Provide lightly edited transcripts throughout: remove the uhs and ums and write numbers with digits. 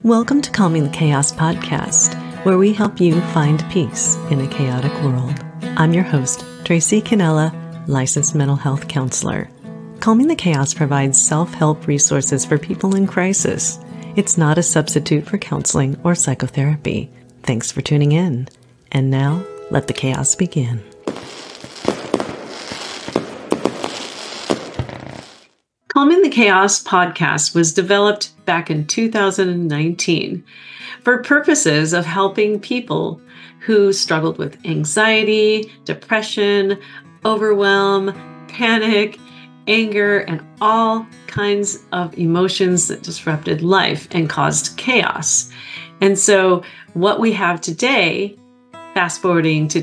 Welcome to Calming the Chaos podcast, where we help you find peace in a chaotic world. I'm your host, Tracy Canella, licensed mental health counselor. Calming the Chaos provides self-help resources for people in crisis. It's not a substitute for counseling or psychotherapy. Thanks for tuning in. And now, let the chaos begin. Calming the Chaos podcast was developed back in 2019 for purposes of helping people who struggled with anxiety, depression, overwhelm, panic, anger, and all kinds of emotions that disrupted life and caused chaos. And so what we have today, fast forwarding to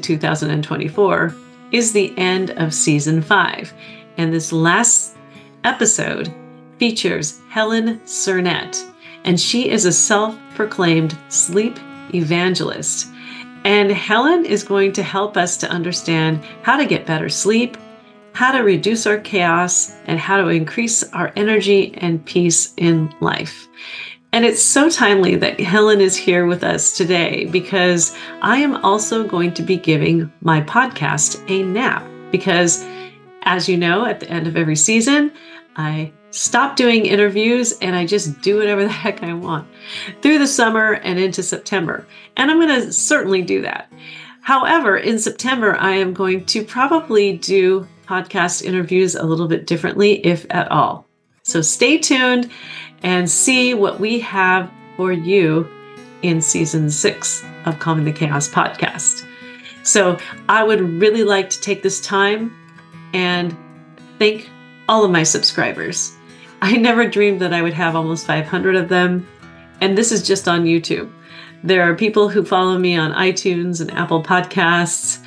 2024, is the end of season 5. And this last episode features Helen Cernett, and she is a self-proclaimed sleep evangelist. And Helen is going to help us to understand how to get better sleep, how to reduce our chaos, and how to increase our energy and peace in life. And it's so timely that Helen is here with us today because I am also going to be giving my podcast a nap because, as you know, at the end of every season, I stop doing interviews and I just do whatever the heck I want through the summer and into September. And I'm going to certainly do that. However, in September, I am going to probably do podcast interviews a little bit differently, if at all. So stay tuned and see what we have for you in season 6 of Calming the Chaos podcast. So I would really like to take this time and thank all of my subscribers. I never dreamed that I would have almost 500 of them. And this is just on YouTube. There are people who follow me on iTunes and Apple Podcasts,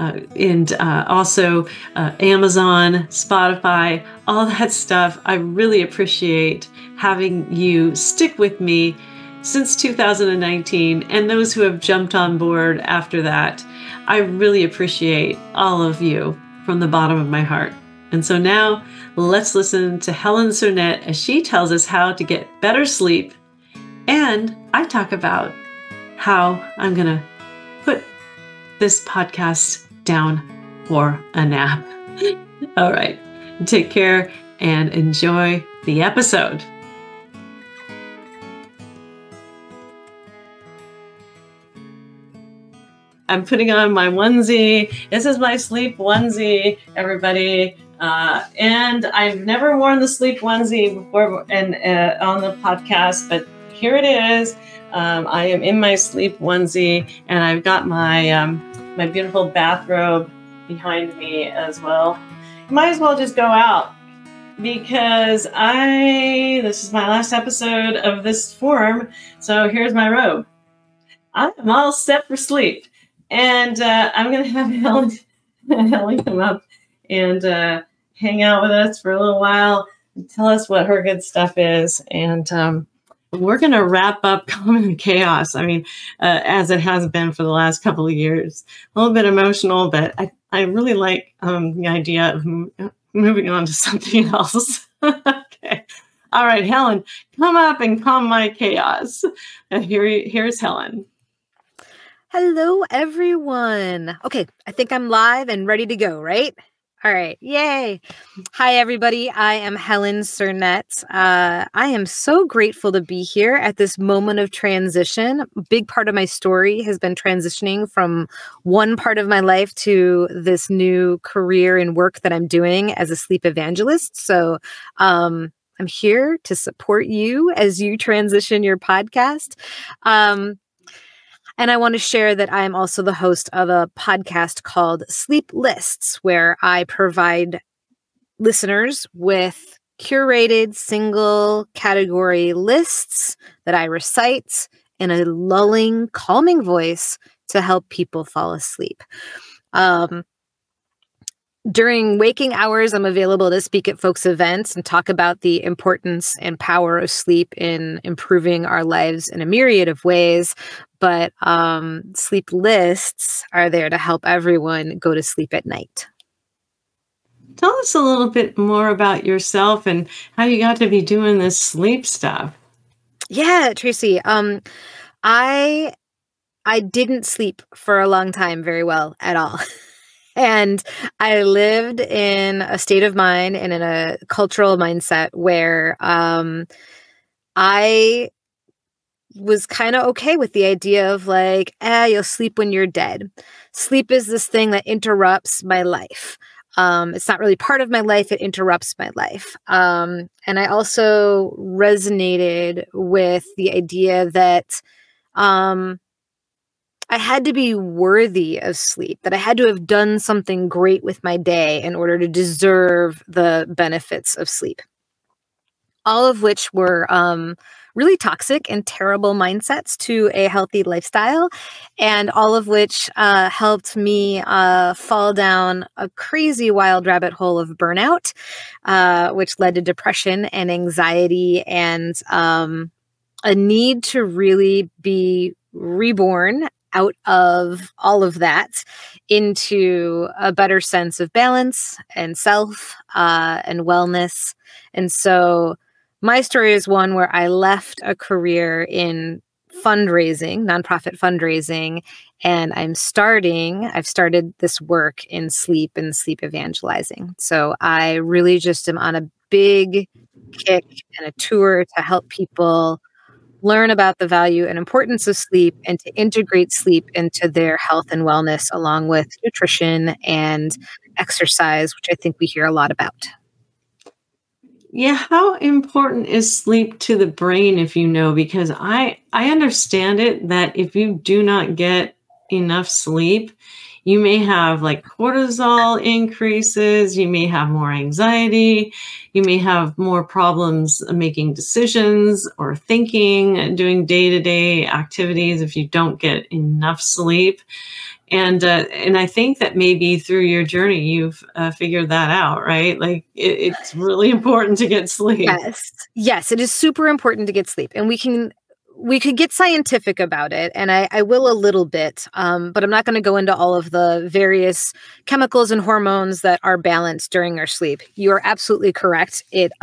and also Amazon, Spotify, all that stuff. I really appreciate having you stick with me since 2019, and those who have jumped on board after that. I really appreciate all of you from the bottom of my heart. And so now let's listen to Helen Cernett as she tells us how to get better sleep. And I talk about how I'm going to put this podcast down for a nap. All right. Take care and enjoy the episode. I'm putting on my onesie. This is my sleep onesie, everybody. And I've never worn the sleep onesie before and on the podcast, but here it is. I am in my sleep onesie, and I've got my my beautiful bathrobe behind me as well. Might as well just go out because this is my last episode of this form. So here's my robe. I'm all set for sleep, and I'm going to have Helen come up and hang out with us for a little while and tell us what her good stuff is. And we're going to wrap up Calming the Chaos. I mean, as it has been for the last couple of years. A little bit emotional, but I really like the idea of moving on to something else. Okay. All right, Helen, come up and calm my chaos. Here's Helen. Hello, everyone. Okay, I think I'm live and ready to go, right? All right. Yay. Hi, everybody. I am Helen Cernett. I am so grateful to be here at this moment of transition. A big part of my story has been transitioning from one part of my life to this new career and work that I'm doing as a sleep evangelist. So I'm here to support you as you transition your podcast. And I want to share that I am also the host of a podcast called Sleep Lists, where I provide listeners with curated single category lists that I recite in a lulling, calming voice to help people fall asleep. During waking hours, I'm available to speak at folks' events and talk about the importance and power of sleep in improving our lives in a myriad of ways. But sleep lists are there to help everyone go to sleep at night. Tell us a little bit more about yourself and how you got to be doing this sleep stuff. Yeah, Tracy. I I didn't sleep for a long time very well at all. And I lived in a state of mind and in a cultural mindset where I was kind of okay with the idea of like, you'll sleep when you're dead. Sleep is this thing that interrupts my life. It's not really part of my life, it interrupts my life. And I also resonated with the idea that um, I had to be worthy of sleep, that I had to have done something great with my day in order to deserve the benefits of sleep. All of which were really toxic and terrible mindsets to a healthy lifestyle, and all of which helped me fall down a crazy wild rabbit hole of burnout, which led to depression and anxiety and a need to really be reborn out of all of that into a better sense of balance and self and wellness. And so my story is one where I left a career in fundraising, nonprofit fundraising, and I've started this work in sleep and sleep evangelizing. So I really just am on a big kick and a tour to help people learn about the value and importance of sleep and to integrate sleep into their health and wellness along with nutrition and exercise, which I think we hear a lot about. Yeah, how important is sleep to the brain if you know? Because I understand it that if you do not get enough sleep, you may have like cortisol increases, you may have more anxiety, you may have more problems making decisions or thinking, doing day-to-day activities if you don't get enough sleep. And I think that maybe through your journey you've figured that out, right? Like it's really important to get sleep. Yes. Yes, it is super important to get sleep. And we could get scientific about it, and I will a little bit, but I'm not going to go into all of the various chemicals and hormones that are balanced during our sleep. You are absolutely correct. It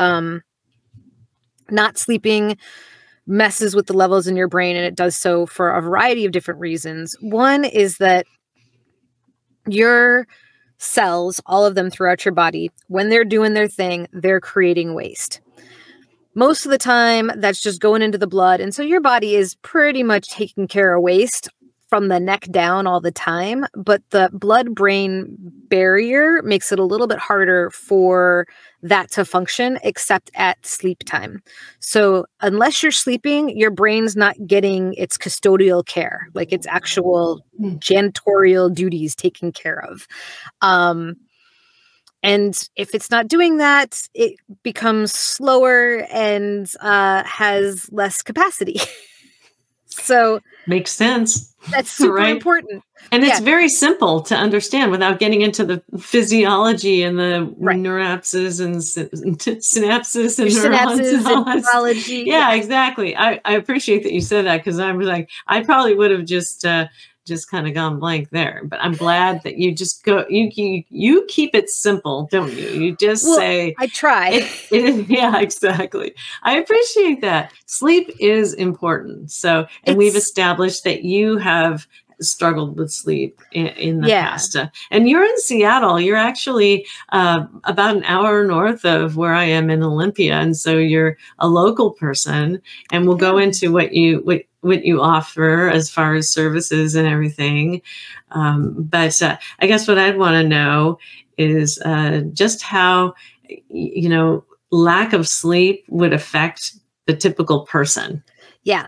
not sleeping messes with the levels in your brain, and it does so for a variety of different reasons. One is that your cells, all of them throughout your body, when they're doing their thing, they're creating waste. Most of the time, that's just going into the blood. And so your body is pretty much taking care of waste from the neck down all the time. But the blood brain barrier makes it a little bit harder for that to function, except at sleep time. So, unless you're sleeping, your brain's not getting its custodial care, like its actual janitorial duties taken care of. And if it's not doing that, it becomes slower and has less capacity. So Makes sense. that's super Right. important. And it's Yeah. very simple to understand without getting into the physiology and the Right. synapses and synapses and Your neurons synapses and all and that. neurology. Yeah, exactly. I appreciate that you said that because I was like, I probably would have just kind of gone blank there. But I'm glad that you just go. You keep it simple, don't you? You just Well, say I try. yeah, exactly. I appreciate that. Sleep is important. So, and we've It's established that you have struggled with sleep in the yeah. past. And you're in Seattle. You're actually about an hour north of where I am in Olympia, and so you're a local person. And we'll go Yeah. into what you offer as far as services and everything. But I guess what I'd want to know is just how lack of sleep would affect the typical person. Yeah.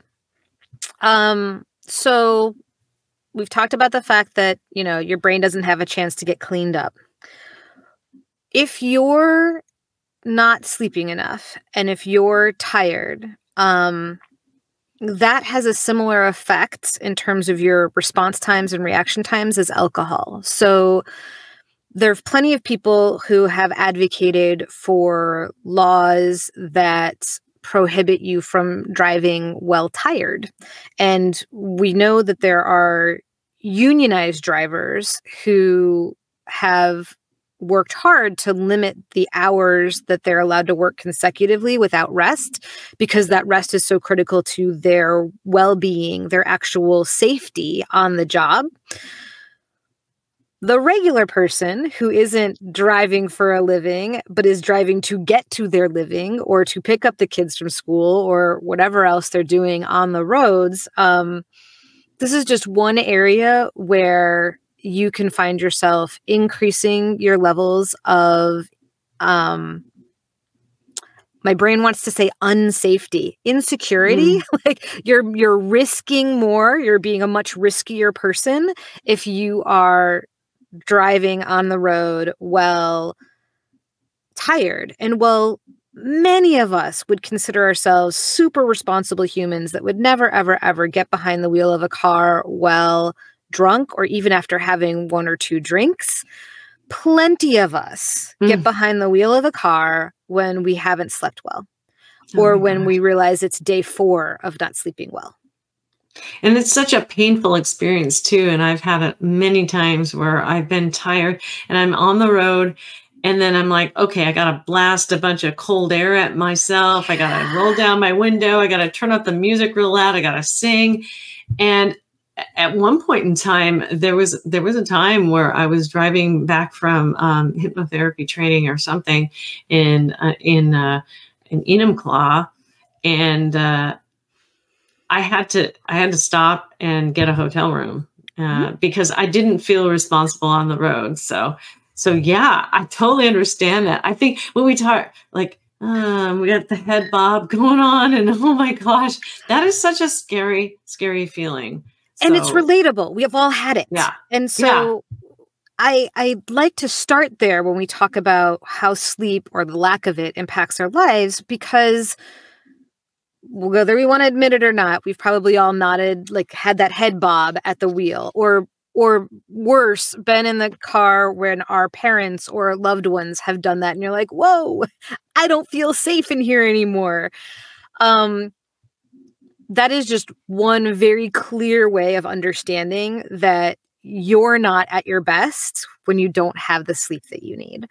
So we've talked about the fact that, your brain doesn't have a chance to get cleaned up. If you're not sleeping enough and if you're tired, that has a similar effect in terms of your response times and reaction times as alcohol. So there are plenty of people who have advocated for laws that prohibit you from driving while tired. And we know that there are unionized drivers who have worked hard to limit the hours that they're allowed to work consecutively without rest, because that rest is so critical to their well-being, their actual safety on the job. The regular person who isn't driving for a living, but is driving to get to their living or to pick up the kids from school or whatever else they're doing on the roads, this is just one area where you can find yourself increasing your levels of, my brain wants to say unsafety, insecurity. Like you're risking more. You're being a much riskier person if you are driving on the road well tired. And well, many of us would consider ourselves super responsible humans that would never, ever, ever get behind the wheel of a car while drunk or even after having one or two drinks. Plenty of us get behind the wheel of a car when we haven't slept well, or when we realize it's day 4 of not sleeping well. And it's such a painful experience too. And I've had it many times where I've been tired and I'm on the road and then I'm like, okay, I got to blast a bunch of cold air at myself. I got to roll down my window. I got to turn up the music real loud. I got to sing. And at one point in time, there was a time where I was driving back from hypnotherapy training or something in Enumclaw, and I had to stop and get a hotel room because I didn't feel responsible on the road. So yeah, I totally understand that. I think when we talk, like, we got the head bob going on, and oh my gosh, that is such a scary, scary feeling. And it's relatable. We have all had it. Yeah. And so I'd like to start there when we talk about how sleep or the lack of it impacts our lives, because whether we want to admit it or not, we've probably all nodded, like had that head bob at the wheel, or worse, been in the car when our parents or loved ones have done that. And you're like, whoa, I don't feel safe in here anymore. That is just one very clear way of understanding that you're not at your best when you don't have the sleep that you need.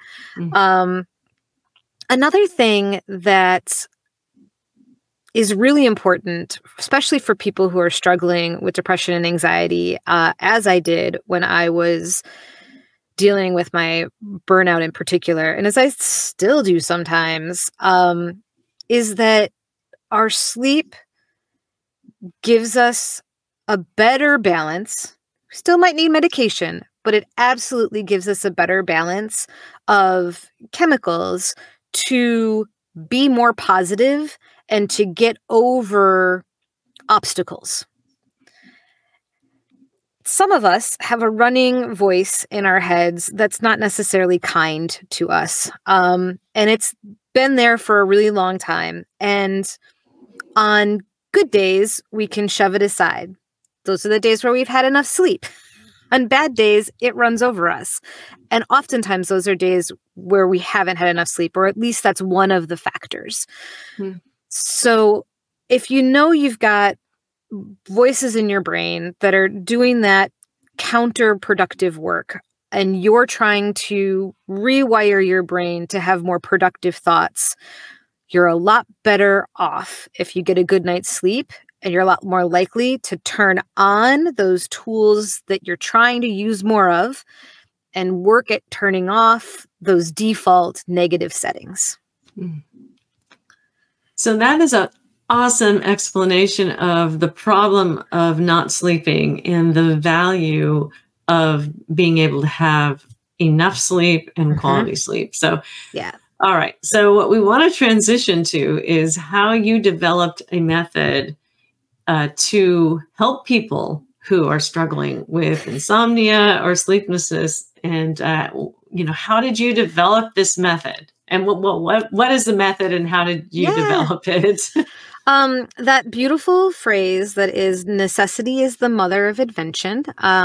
Another thing that is really important, especially for people who are struggling with depression and anxiety, as I did when I was dealing with my burnout in particular, and as I still do sometimes, is that our sleep gives us a better balance. We still might need medication, but it absolutely gives us a better balance of chemicals to be more positive and to get over obstacles. Some of us have a running voice in our heads that's not necessarily kind to us. And it's been there for a really long time. And on good days, we can shove it aside. Those are the days where we've had enough sleep. On bad days, it runs over us. And oftentimes those are days where we haven't had enough sleep, or at least that's one of the factors. So if you know you've got voices in your brain that are doing that counterproductive work, and you're trying to rewire your brain to have more productive thoughts, you're a lot better off if you get a good night's sleep, and you're a lot more likely to turn on those tools that you're trying to use more of and work at turning off those default negative settings. So that is an awesome explanation of the problem of not sleeping and the value of being able to have enough sleep and quality sleep. So, yeah. All right. So what we want to transition to is how you developed a method to help people who are struggling with insomnia or sleeplessness. And, how did you develop this method? And what is the method and how did you develop it? That beautiful phrase that is necessity is the mother of invention.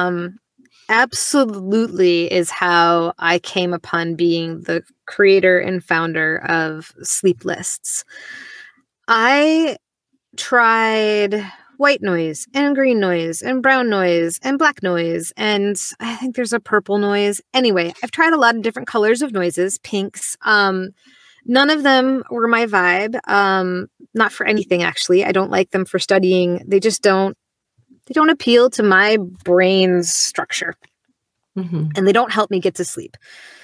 Absolutely is how I came upon being the creator and founder of Sleep Lists. I tried white noise and green noise and brown noise and black noise. And I think there's a purple noise. Anyway, I've tried a lot of different colors of noises, pinks. None of them were my vibe. Not for anything, actually. I don't like them for studying. They don't appeal to my brain's structure. Mm-hmm. And they don't help me get to sleep.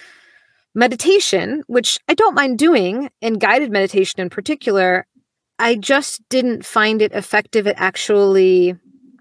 Meditation, which I don't mind doing, and guided meditation in particular, I just didn't find it effective at actually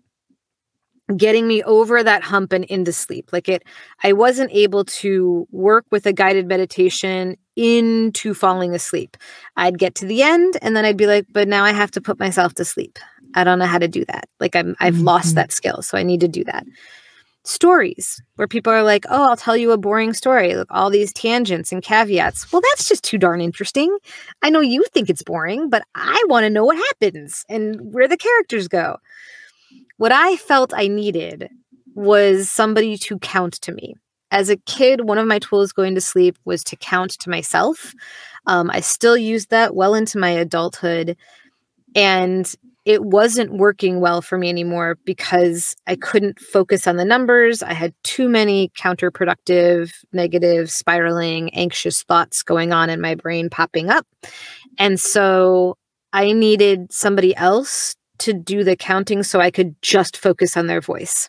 getting me over that hump and into sleep. I wasn't able to work with a guided meditation into falling asleep. I'd get to the end and then I'd be like, but now I have to put myself to sleep. I don't know how to do that. I've lost that skill. So I need to do that. Stories where people are like, oh, I'll tell you a boring story. Look, all these tangents and caveats. Well, that's just too darn interesting. I know you think it's boring, but I want to know what happens and where the characters go. What I felt I needed was somebody to count to me. As a kid, one of my tools going to sleep was to count to myself. I still used that well into my adulthood. And it wasn't working well for me anymore because I couldn't focus on the numbers. I had too many counterproductive, negative, spiraling, anxious thoughts going on in my brain popping up. And so I needed somebody else to do the counting so I could just focus on their voice.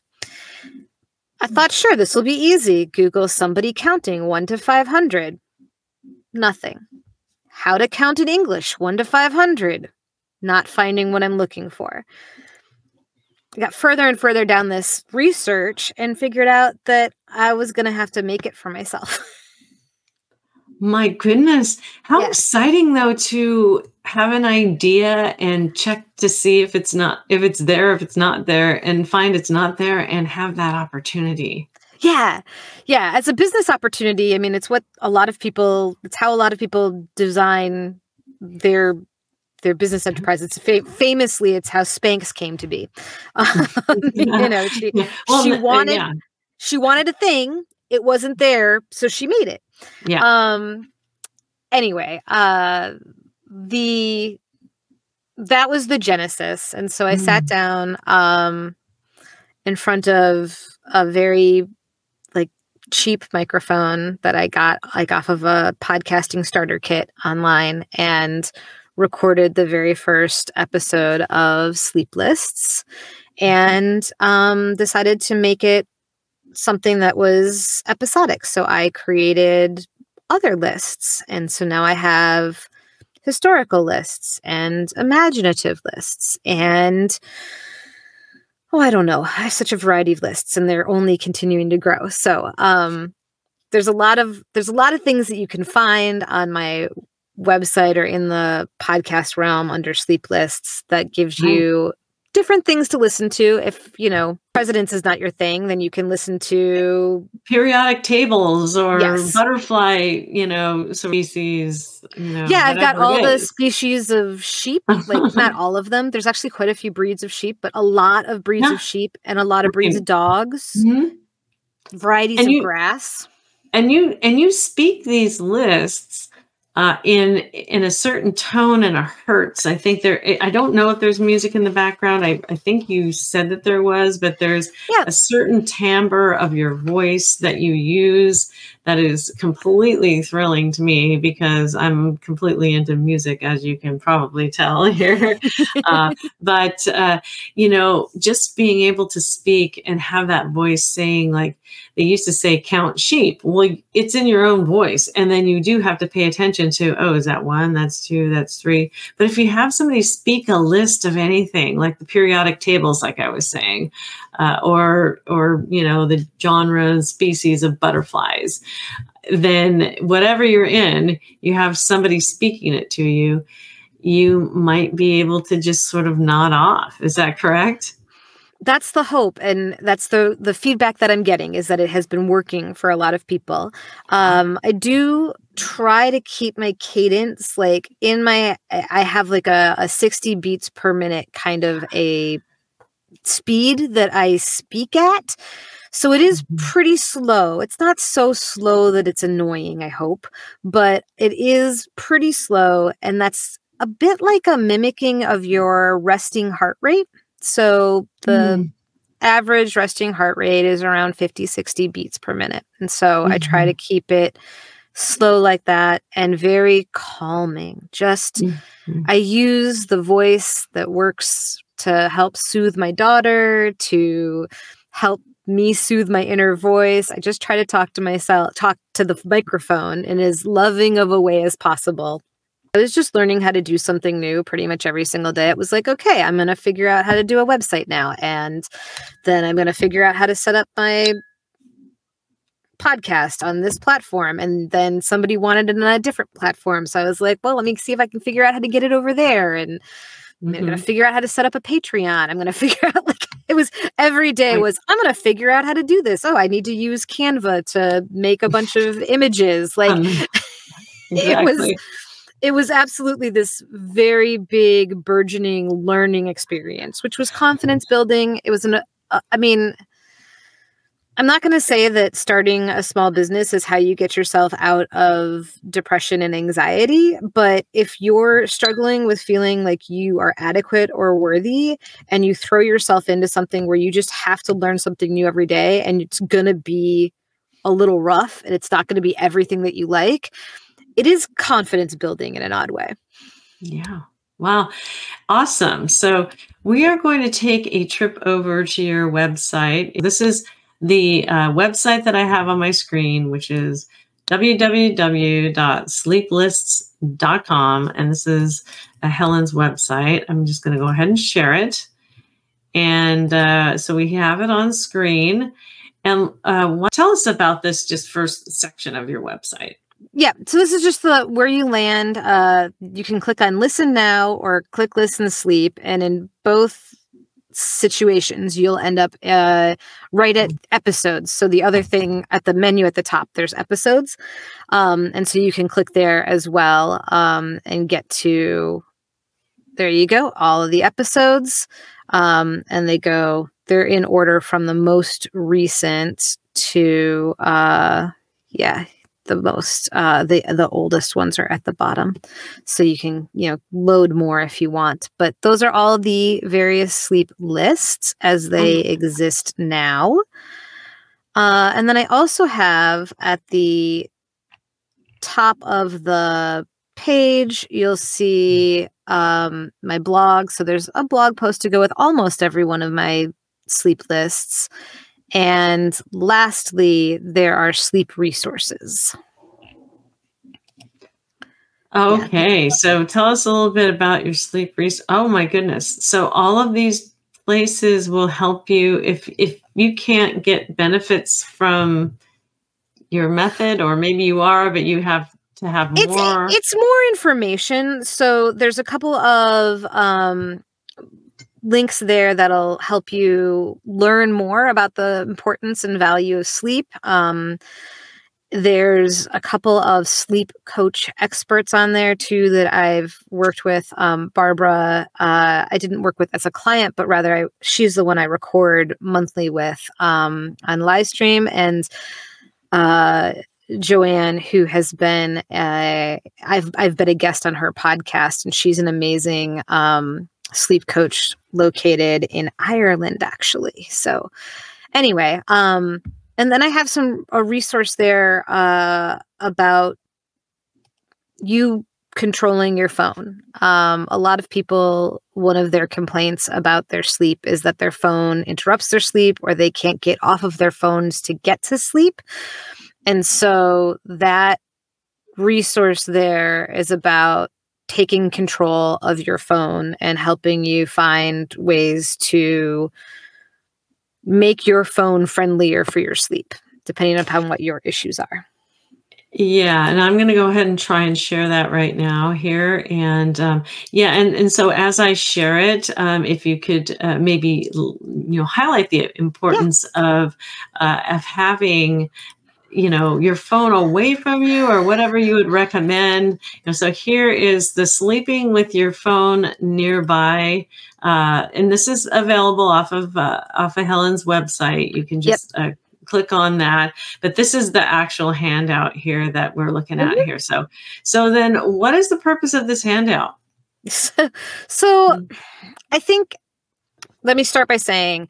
I thought, sure, this will be easy. Google somebody counting 1 to 500. Nothing. How to count in English 1 to 500. Not finding what I'm looking for. I got further and further down this research and figured out that I was going to have to make it for myself. My goodness. How Yeah. exciting, though, to have an idea and check to see if it's there, if it's not there, and find it's not there and have that opportunity. Yeah. Yeah. As a business opportunity, I mean, it's how a lot of people design their business enterprises. Famously, it's how Spanx came to be. She wanted a thing. It wasn't there, so she made it. Yeah. Anyway, that was the genesis, and so I sat down in front of a very cheap microphone that I got off of a podcasting starter kit online and recorded the very first episode of Sleep Lists and decided to make it something that was episodic. So I created other lists. And so now I have historical lists and imaginative lists and I don't know. I have such a variety of lists and they're only continuing to grow. So there's a lot of things that you can find on my website or in the podcast realm under Sleep Lists that gives you different things to listen to. If, presidents is not your thing, then you can listen to periodic tables or butterfly, species. Yeah, I've got all the species of sheep, not all of them. There's actually quite a few breeds of sheep, but a lot of breeds of sheep and a lot of breeds of dogs, varieties of grass. And you speak these lists in a certain tone and a hertz. I think I don't know if there's music in the background. I think you said that there was, but there's a certain timbre of your voice that you use that is completely thrilling to me because I'm completely into music, as you can probably tell here. But just being able to speak and have that voice saying, like they used to say, count sheep. Well, it's in your own voice. And then you do have to pay attention to, oh, is that 1? That's 2, that's 3. But if you have somebody speak a list of anything, like the periodic tables, like I was saying, or the genre and species of butterflies, then whatever you're in, you have somebody speaking it to you, you might be able to just sort of nod off. Is that correct? That's the hope. And that's the feedback that I'm getting is that it has been working for a lot of people. I do try to keep my cadence I have a 60 beats per minute kind of a speed that I speak at. So it is pretty slow. It's not so slow that it's annoying, I hope, but it is pretty slow. And that's a bit like a mimicking of your resting heart rate. So the Mm. average resting heart rate is around 50, 60 beats per minute. And so I try to Mhm. keep it slow like that and very calming. Just Mhm. I use the voice that works to help soothe my daughter, to help me soothe my inner voice. I just try to talk to the microphone in as loving of a way as possible. I was just learning how to do something new pretty much every single day. It was like, okay, I'm going to figure out how to do a website now. And then I'm going to figure out how to set up my podcast on this platform. And then somebody wanted it on a different platform. So I was like, well, let me see if I can figure out how to get it over there. And I'm going to Mhm. figure out how to set up a Patreon. I'm going to figure out like it was every day Right. was I'm going to figure out how to do this. Oh, I need to use Canva to make a bunch of images. Like it was Exactly. it was absolutely this very big burgeoning learning experience, which was confidence building. It was I mean, I'm not going to say that starting a small business is how you get yourself out of depression and anxiety, but if you're struggling with feeling like you are adequate or worthy and you throw yourself into something where you just have to learn something new every day and it's going to be a little rough and it's not going to be everything that you like, it is confidence building in an odd way. Yeah. Wow. Awesome. So we are going to take a trip over to your website. This is the website that I have on my screen, which is www.sleeplists.com. And this is Helen's website. I'm just going to go ahead and share it. And so we have it on screen. And tell us about this just first section of your website. Yeah, so this is just the where you land. You can click on listen now or click listen sleep. And in both situations, you'll end up right at episodes. So the other thing at the menu at the top, there's episodes. And so you can click there as well and get to, there you go, all of the episodes. And they're in order from the most recent to, yeah, the oldest ones are at the bottom, so you can load more if you want, but those are all the various sleep lists as they exist now. And then I also have at the top of the page you'll see my blog, so there's a blog post to go with almost every one of my sleep lists. And lastly, there are sleep resources. Yeah. Okay, so tell us a little bit about your sleep research. Oh my goodness. So all of these places will help you if you can't get benefits from your method, or maybe you are, but you have to have more. It's more information. So there's a couple of links there that'll help you learn more about the importance and value of sleep. There's a couple of sleep coach experts on there too that I've worked with. Barbara, I didn't work with as a client, but rather she's the one I record monthly with on Livestream. And Joanne, who has been, I've been a guest on her podcast, and she's an amazing sleep coach located in Ireland, actually. So anyway, and then I have a resource there about you controlling your phone. A lot of people, one of their complaints about their sleep is that their phone interrupts their sleep, or they can't get off of their phones to get to sleep. And so that resource there is about taking control of your phone and helping you find ways to make your phone friendlier for your sleep, depending upon what your issues are. Yeah, and I'm going to go ahead and try and share that right now here. And and so as I share it, if you could maybe highlight the importance of having your phone away from you, or whatever you would recommend. So here is the sleeping with your phone nearby. And this is available off of Helen's website. You can just click on that. But this is the actual handout here that we're looking at here. So then what is the purpose of this handout? So I think let me start by saying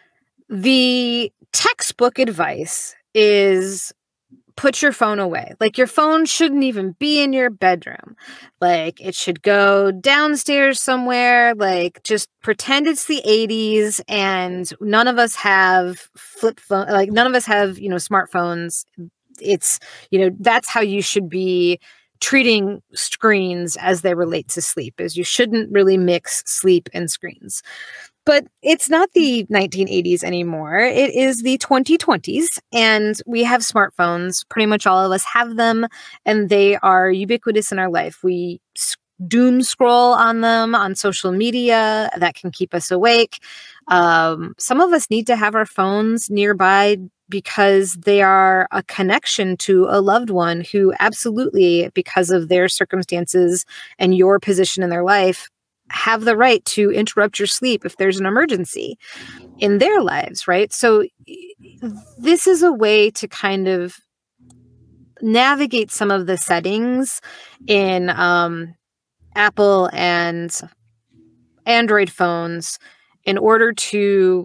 the textbook advice is put your phone away. Like, your phone shouldn't even be in your bedroom. Like, it should go downstairs somewhere. Like, just pretend it's the 80s and none of us have flip phone. Like, none of us have, smartphones. It's, that's how you should be treating screens as they relate to sleep, is you shouldn't really mix sleep and screens. But it's not the 1980s anymore. It is the 2020s, and we have smartphones. Pretty much all of us have them, and they are ubiquitous in our life. We doom scroll on them on social media. That can keep us awake. Some of us need to have our phones nearby because they are a connection to a loved one who absolutely, because of their circumstances and your position in their life, have the right to interrupt your sleep if there's an emergency in their lives, right? So this is a way to kind of navigate some of the settings in Apple and Android phones in order to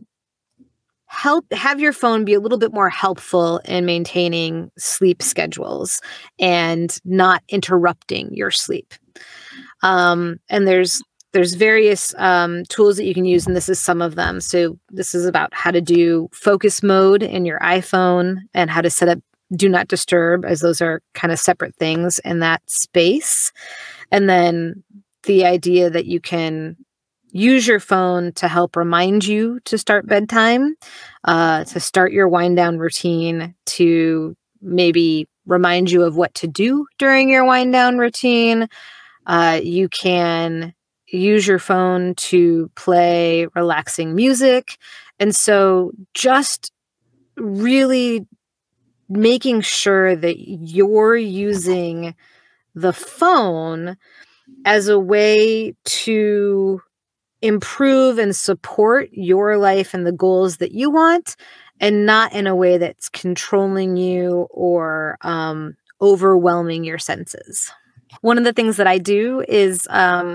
have your phone be a little bit more helpful in maintaining sleep schedules and not interrupting your sleep. And there's various tools that you can use, and this is some of them. So this is about how to do focus mode in your iPhone and how to set up do not disturb, as those are kind of separate things in that space. And then the idea that you can use your phone to help remind you to start bedtime, to start your wind down routine, to maybe remind you of what to do during your wind down routine. You can use your phone to play relaxing music. And so just really making sure that you're using the phone as a way to improve and support your life and the goals that you want, and not in a way that's controlling you or overwhelming your senses. One of the things that I do is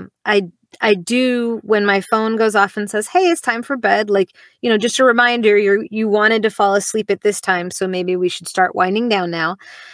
I do, when my phone goes off and says, hey, it's time for bed, like, just a reminder, you wanted to fall asleep at this time, so maybe we should start winding down now.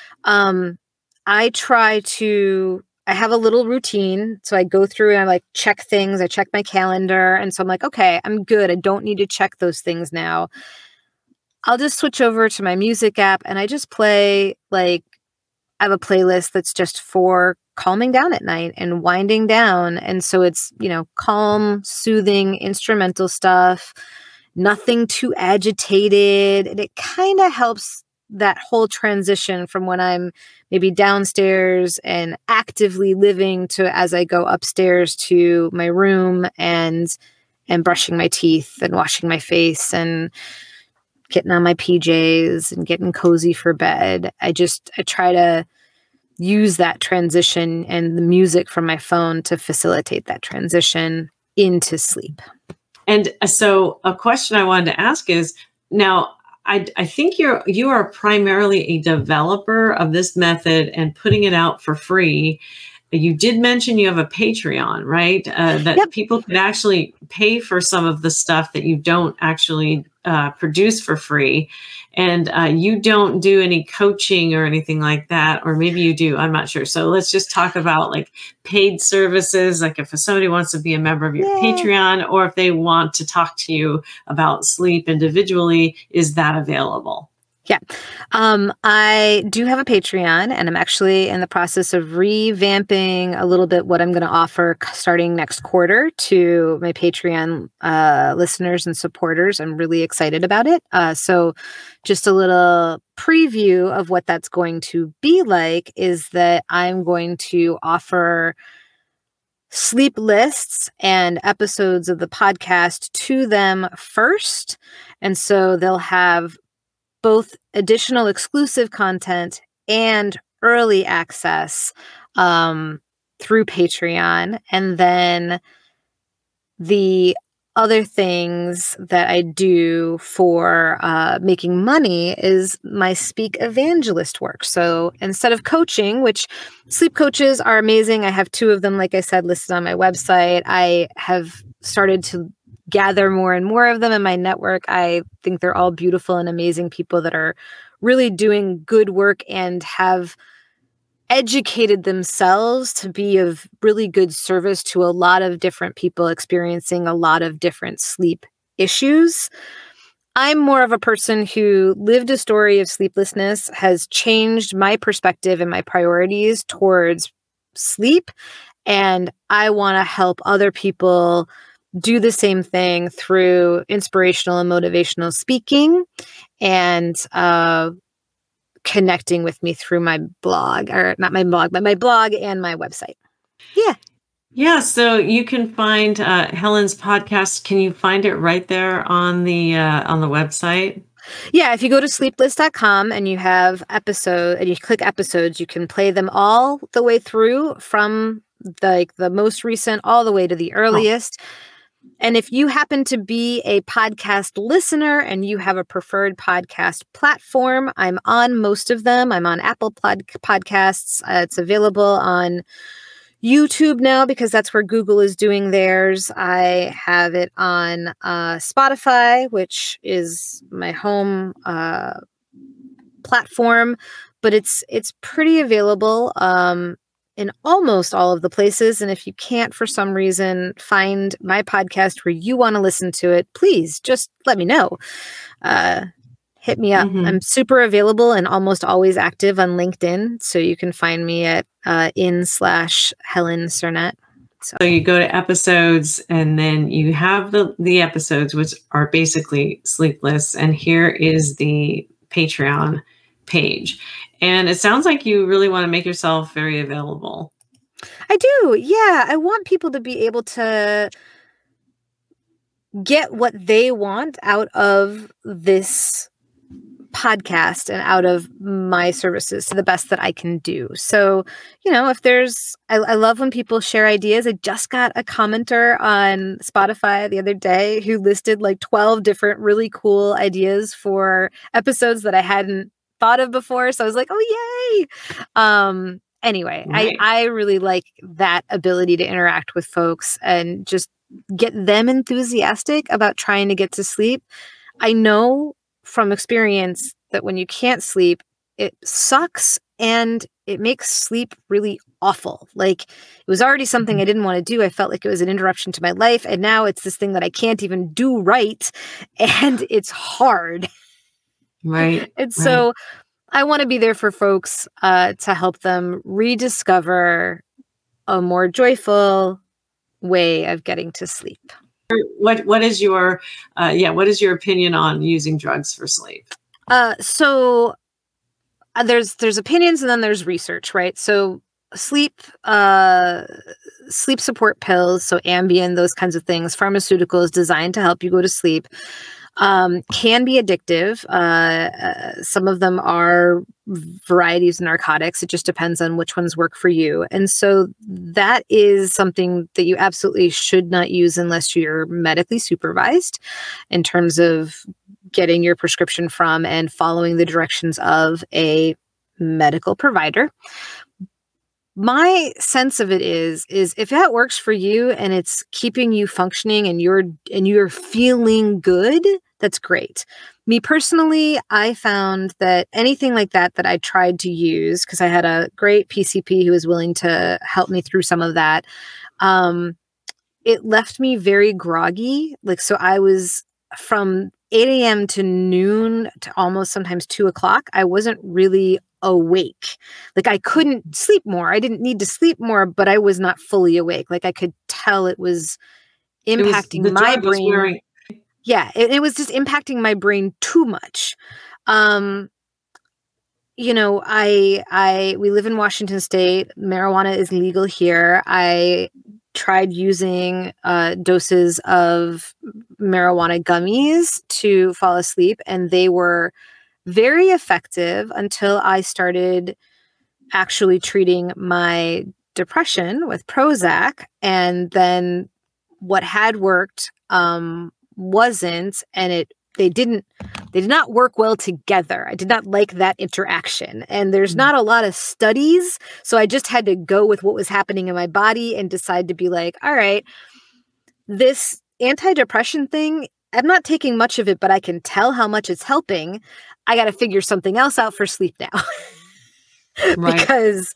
I have a little routine. So I go through and I check things. I check my calendar. And so I'm like, okay, I'm good. I don't need to check those things now. I'll just switch over to my music app and I just play, I have a playlist that's just for calming down at night and winding down. And so it's, calm, soothing, instrumental stuff, nothing too agitated. And it kind of helps that whole transition from when I'm maybe downstairs and actively living to as I go upstairs to my room and brushing my teeth and washing my face and getting on my PJs and getting cozy for bed. I try to use that transition and the music from my phone to facilitate that transition into sleep. And so a question I wanted to ask is, now, I think you are primarily a developer of this method and putting it out for free. You did mention you have a Patreon, right? That Yep. People could actually pay for some of the stuff that you don't actually produce for free. And you don't do any coaching or anything like that, or maybe you do, I'm not sure. So let's just talk about paid services, if somebody wants to be a member of your Patreon, or if they want to talk to you about sleep individually, is that available? Yeah. I do have a Patreon, and I'm actually in the process of revamping a little bit what I'm going to offer starting next quarter to my Patreon listeners and supporters. I'm really excited about it. So just a little preview of what that's going to be like is that I'm going to offer sleep lists and episodes of the podcast to them first. And so they'll have both additional exclusive content and early access through Patreon. And then the other things that I do for making money is my Speak Evangelist work. So instead of coaching, which sleep coaches are amazing, I have 2 of them, like I said, listed on my website. I have started to gather more and more of them in my network. I think they're all beautiful and amazing people that are really doing good work and have educated themselves to be of really good service to a lot of different people experiencing a lot of different sleep issues. I'm more of a person who lived a story of sleeplessness, has changed my perspective and my priorities towards sleep. And I want to help other people do the same thing through inspirational and motivational speaking and connecting with me through my blog, or not my blog, but my blog and my website. Yeah. Yeah, so you can find Helen's podcast. Can you find it right there on the website? Yeah, if you go to sleepless.com and you have episode and you click episodes, you can play them all the way through from the most recent all the way to the earliest. And if you happen to be a podcast listener and you have a preferred podcast platform, I'm on most of them. I'm on Apple Podcasts. It's available on YouTube now because that's where Google is doing theirs. I have it on Spotify, which is my home platform, but it's pretty available in almost all of the places. And if you can't, for some reason, find my podcast where you want to listen to it, please just let me know. Hit me up. I'm super available and almost always active on LinkedIn. So you can find me at /Helen Cernett. So you go to episodes and then you have the episodes, which are basically Sleepless. And here is the Patreon page. And it sounds like you really want to make yourself very available. I do. Yeah. I want people to be able to get what they want out of this podcast and out of my services to the best that I can do. So, if I love when people share ideas. I just got a commenter on Spotify the other day who listed like 12 different really cool ideas for episodes that I hadn't thought of before. So I was like, oh, yay. Anyway, right. I really like that ability to interact with folks and just get them enthusiastic about trying to get to sleep. I know from experience that when you can't sleep, it sucks and it makes sleep really awful. Like it was already something I didn't want to do. I felt like it was an interruption to my life. And now it's this thing that I can't even do right. And it's hard. Right. And so I want to be there for folks to help them rediscover a more joyful way of getting to sleep. What is your opinion on using drugs for sleep? So there's opinions and then there's research, right? So sleep support pills, so Ambien, those kinds of things, pharmaceuticals designed to help you go to sleep, can be addictive. Some of them are varieties of narcotics. It just depends on which ones work for you. And so that is something that you absolutely should not use unless you're medically supervised in terms of getting your prescription from and following the directions of a medical provider. My sense of it is if that works for you and it's keeping you functioning and you're feeling good, that's great. Me personally, I found that anything like that I tried to use, because I had a great PCP who was willing to help me through some of that, it left me very groggy. Like, so I was from 8 a.m. to noon to almost sometimes 2 o'clock. I wasn't really awake. Like I couldn't sleep more. I didn't need to sleep more, but I was not fully awake. Like I could tell it was impacting my brain. Yeah, it was just impacting my brain too much. We live in Washington State. Marijuana is legal here. I tried using doses of marijuana gummies to fall asleep, and they were very effective until I started actually treating my depression with Prozac. And then what had worked wasn't, and they did not work well together. I did not like that interaction. And there's not a lot of studies. So I just had to go with what was happening in my body and decide to be like, all right, this antidepressant thing, I'm not taking much of it, but I can tell how much it's helping. I got to figure something else out for sleep now. Right. Because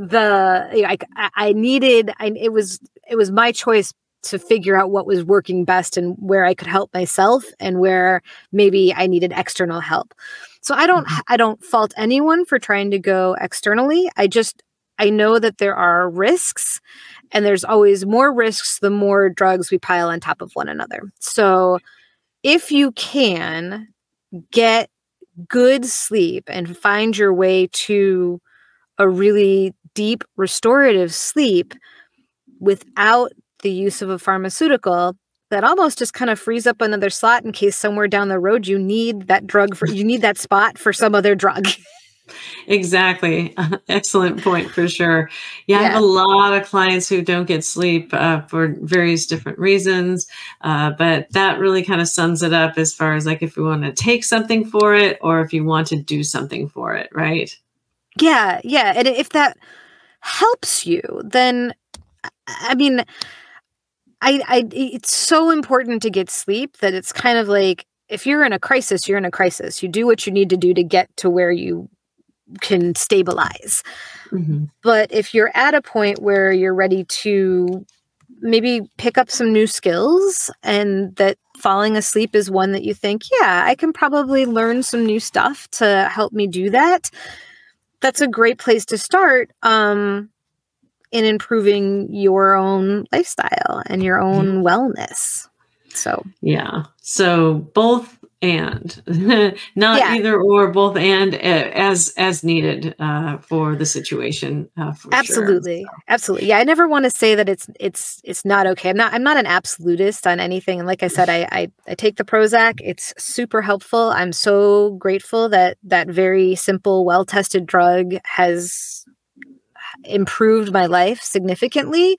it was my choice to figure out what was working best and where I could help myself and where maybe I needed external help. So I don't fault anyone for trying to go externally. I know that there are risks, and there's always more risks the more drugs we pile on top of one another. So if you can get good sleep and find your way to a really deep restorative sleep without the use of a pharmaceutical, that almost just kind of frees up another slot in case somewhere down the road you need that spot for some other drug. Exactly. Excellent point for sure. Yeah, I have a lot of clients who don't get sleep for various different reasons, but that really kind of sums it up as far as like if we want to take something for it or if you want to do something for it, right? Yeah. And if that helps you, then I mean, it's so important to get sleep that it's kind of like if you're in a crisis, you're in a crisis. You do what you need to do to get to where you can stabilize. Mm-hmm. But if you're at a point where you're ready to maybe pick up some new skills and that falling asleep is one that you think, yeah, I can probably learn some new stuff to help me do that. That's a great place to start in improving your own lifestyle and your own wellness. So, yeah. So both and not either or, both and as needed for the situation. For absolutely. Sure. So. Absolutely. Yeah. I never want to say that it's not okay. I'm not an absolutist on anything. And like I said, I take the Prozac. It's super helpful. I'm so grateful that very simple, well-tested drug has improved my life significantly.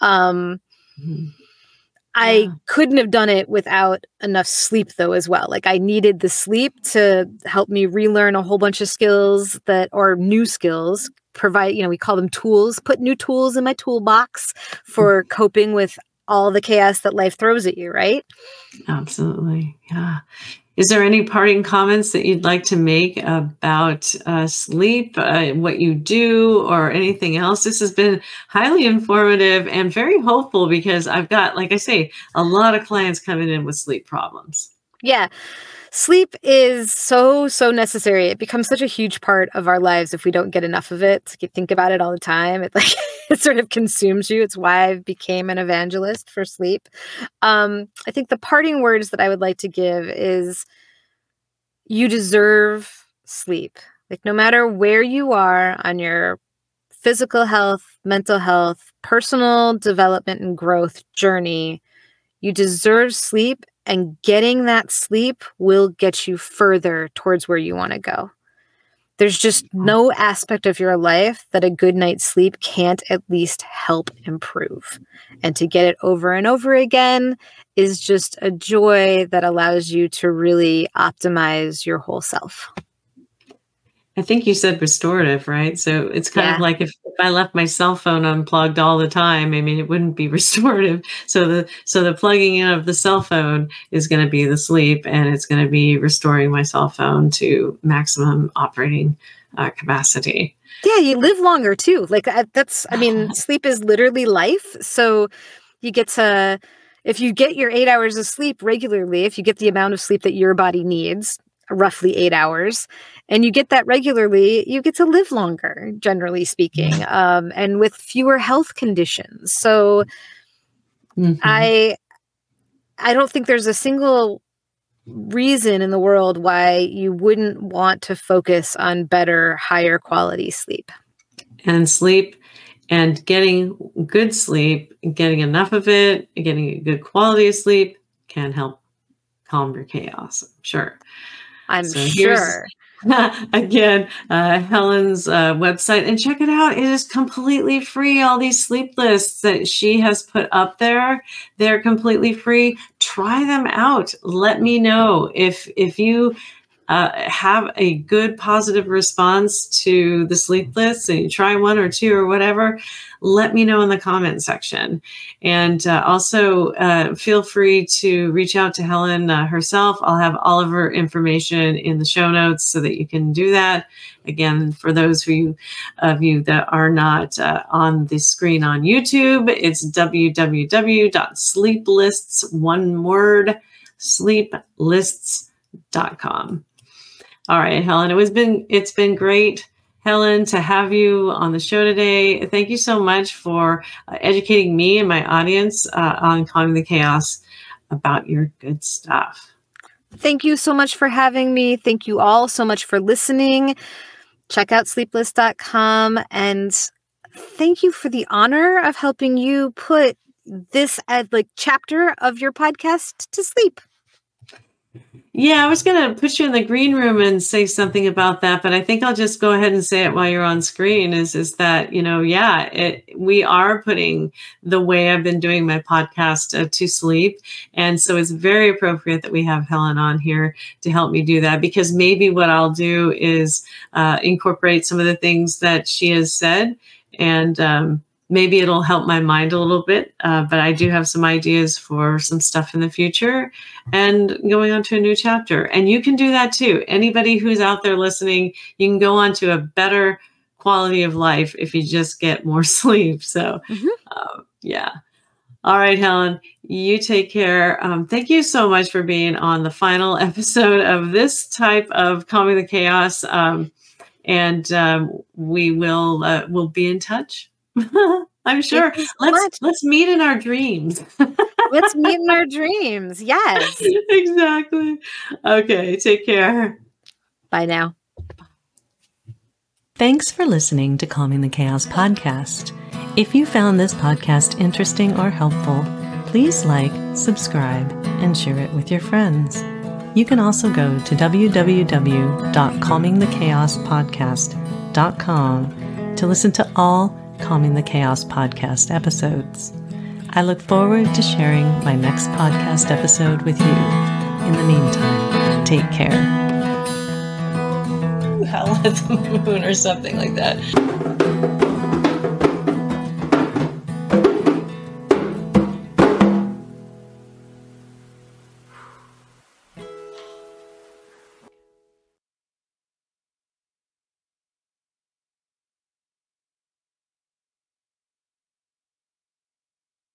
I couldn't have done it without enough sleep though, as well. Like I needed the sleep to help me relearn a whole bunch of skills or new skills, provide, we call them tools, put new tools in my toolbox for coping with all the chaos that life throws at you. Right. Absolutely. Yeah. Is there any parting comments that you'd like to make about sleep, what you do, or anything else? This has been highly informative and very hopeful because I've got, like I say, a lot of clients coming in with sleep problems. Yeah. Sleep is so necessary. It becomes such a huge part of our lives if we don't get enough of it. You think about it all the time. It sort of consumes you. It's why I became an evangelist for sleep. I think the parting words that I would like to give is you deserve sleep. Like no matter where you are on your physical health, mental health, personal development and growth journey, you deserve sleep. And getting that sleep will get you further towards where you want to go. There's just no aspect of your life that a good night's sleep can't at least help improve. And to get it over and over again is just a joy that allows you to really optimize your whole self. I think you said restorative, right? So it's kind of like if I left my cell phone unplugged all the time, I mean, it wouldn't be restorative. So the plugging in of the cell phone is going to be the sleep, and it's going to be restoring my cell phone to maximum operating capacity. Yeah, you live longer too. Like sleep is literally life. So you get to, if you get your 8 hours of sleep regularly, if you get the amount of sleep that your body needs, roughly 8 hours, and you get that regularly, you get to live longer, generally speaking, and with fewer health conditions. So I don't think there's a single reason in the world why you wouldn't want to focus on better, higher quality sleep. And sleep and getting good sleep, getting enough of it, getting a good quality of sleep can help calm your chaos. I'm sure. I'm sure. Again, Helen's website, and check it out. It is completely free. All these sleep lists that she has put up there, they're completely free. Try them out. Let me know if you have a good positive response to the sleep list and you try one or two or whatever, let me know in the comment section. And also feel free to reach out to Helen herself. I'll have all of her information in the show notes so that you can do that. Again, for those of you that are not on the screen on YouTube, it's www.sleeplists, one word, sleeplists.com. All right, Helen, it's been great, Helen, to have you on the show today. Thank you so much for educating me and my audience on Calming the Chaos about your good stuff. Thank you so much for having me. Thank you all so much for listening. Check out sleeplist.com, and thank you for the honor of helping you put this chapter of your podcast to sleep. Yeah, I was going to put you in the green room and say something about that, but I think I'll just go ahead and say it while you're on screen is that, we are putting the way I've been doing my podcast to sleep. And so it's very appropriate that we have Helen on here to help me do that, because maybe what I'll do is incorporate some of the things that she has said, and maybe it'll help my mind a little bit, but I do have some ideas for some stuff in the future and going on to a new chapter. And you can do that too. Anybody who's out there listening, you can go on to a better quality of life if you just get more sleep. So, yeah. All right, Helen, you take care. Thank you so much for being on the final episode of this type of Calming the Chaos. And we will we'll be in touch. I'm sure. Let's meet in our dreams. Let's meet in our dreams. Yes. Exactly. Okay. Take care. Bye now. Thanks for listening to Calming the Chaos podcast. If you found this podcast interesting or helpful, please like, subscribe, and share it with your friends. You can also go to www.calmingthechaospodcast.com to listen to all Calming the Chaos podcast episodes. I look forward to sharing my next podcast episode with you. In the meantime, take care. Howl at the moon or something like that.